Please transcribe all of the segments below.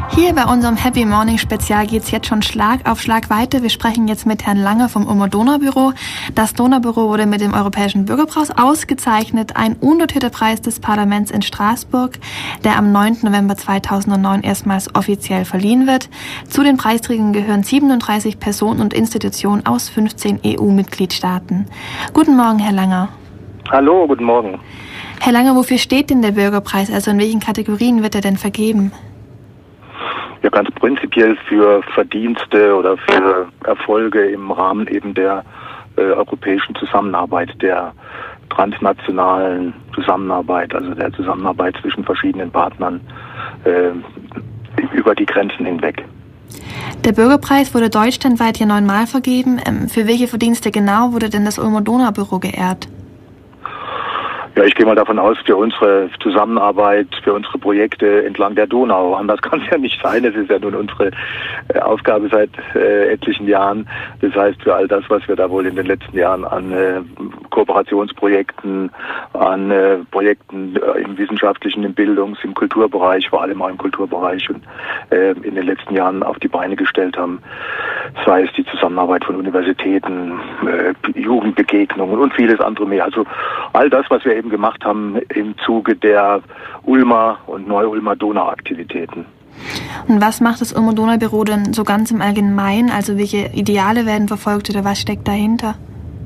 Hier bei unserem Happy Morning Spezial geht es jetzt schon Schlag auf Schlag weiter. Wir sprechen jetzt mit Herrn Lange vom Ulmer-Donau-Büro. Das Donaubüro wurde mit dem Europäischen Bürgerpreis ausgezeichnet, ein undotierter Preis des Parlaments in Straßburg, der am 9. November 2009 erstmals offiziell verliehen wird. Zu den Preisträgern gehören 37 Personen und Institutionen aus 15 EU-Mitgliedstaaten. Guten Morgen, Herr Lange. Hallo, guten Morgen. Herr Lange, wofür steht denn der Bürgerpreis? Also in welchen Kategorien wird er denn vergeben? Ja, ganz prinzipiell für Verdienste oder für Erfolge im Rahmen eben der europäischen Zusammenarbeit, der transnationalen Zusammenarbeit, also der Zusammenarbeit zwischen verschiedenen Partnern über die Grenzen hinweg. Der Bürgerpreis wurde deutschlandweit ja 9-mal vergeben. Für welche Verdienste genau wurde denn das Ulmer-Donau-Büro geehrt? Ja, ich gehe mal davon aus, für unsere Zusammenarbeit, für unsere Projekte entlang der Donau. Anders kann es ja nicht sein. Es ist ja nun unsere Aufgabe seit etlichen Jahren. Das heißt, für all das, was wir da wohl in den letzten Jahren an Kooperationsprojekten, an Projekten im wissenschaftlichen, im Bildungs-, im Kulturbereich, vor allem auch im Kulturbereich und in den letzten Jahren auf die Beine gestellt haben. Sei es die Zusammenarbeit von Universitäten, Jugendbegegnungen und vieles andere mehr. Also all das, was wir eben gemacht haben im Zuge der Ulmer und Neu-Ulmer Donau-Aktivitäten. Und was macht das Ulmer-Donau-Büro denn so ganz im Allgemeinen? Also welche Ideale werden verfolgt oder was steckt dahinter?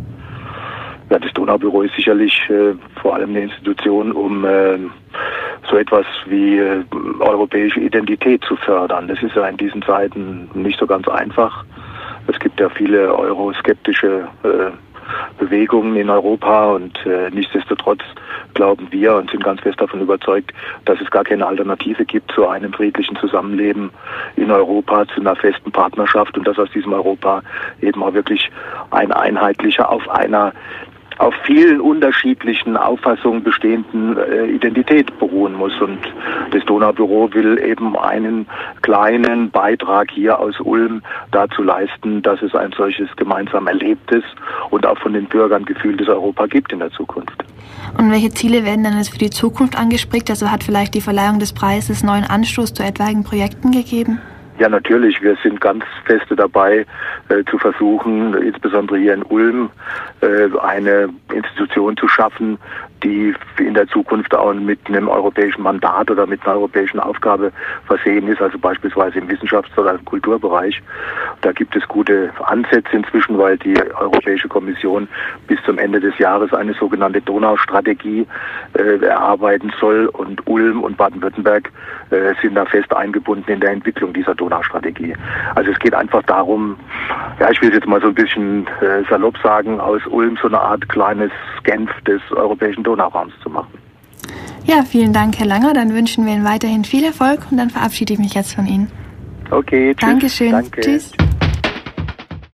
Ja, das Donaubüro ist sicherlich vor allem eine Institution, um so etwas wie europäische Identität zu fördern. Das ist ja in diesen Zeiten nicht so ganz einfach. Es gibt ja viele euroskeptische Bewegungen in Europa und nichtsdestotrotz glauben wir und sind ganz fest davon überzeugt, dass es gar keine Alternative gibt zu einem friedlichen Zusammenleben in Europa, zu einer festen Partnerschaft und dass aus diesem Europa eben auch wirklich ein einheitlicher, auf vielen unterschiedlichen Auffassungen bestehenden Identität beruhen muss. Und das Donaubüro will eben einen kleinen Beitrag hier aus Ulm dazu leisten, dass es ein solches gemeinsam erlebtes und auch von den Bürgern gefühltes Europa gibt in der Zukunft. Und welche Ziele werden dann jetzt für die Zukunft angestrebt? Also hat vielleicht die Verleihung des Preises neuen Anstoß zu etwaigen Projekten gegeben? Ja, natürlich. Wir sind ganz feste dabei, zu versuchen, insbesondere hier in Ulm, eine Institution zu schaffen, die in der Zukunft auch mit einem europäischen Mandat oder mit einer europäischen Aufgabe versehen ist, also beispielsweise im Wissenschafts- oder im Kulturbereich. Da gibt es gute Ansätze inzwischen, weil die Europäische Kommission bis zum Ende des Jahres eine sogenannte Donaustrategie erarbeiten soll und Ulm und Baden-Württemberg sind da fest eingebunden in der Entwicklung dieser Donaustrategie. Also es geht einfach darum, ja, ich will jetzt mal so ein bisschen salopp sagen, aus Ulm so eine Art kleines Genf des europäischen Donauraums zu machen. Ja, vielen Dank, Herr Langer. Dann wünschen wir Ihnen weiterhin viel Erfolg und dann verabschiede ich mich jetzt von Ihnen. Okay, tschüss. Dankeschön. Danke. Tschüss.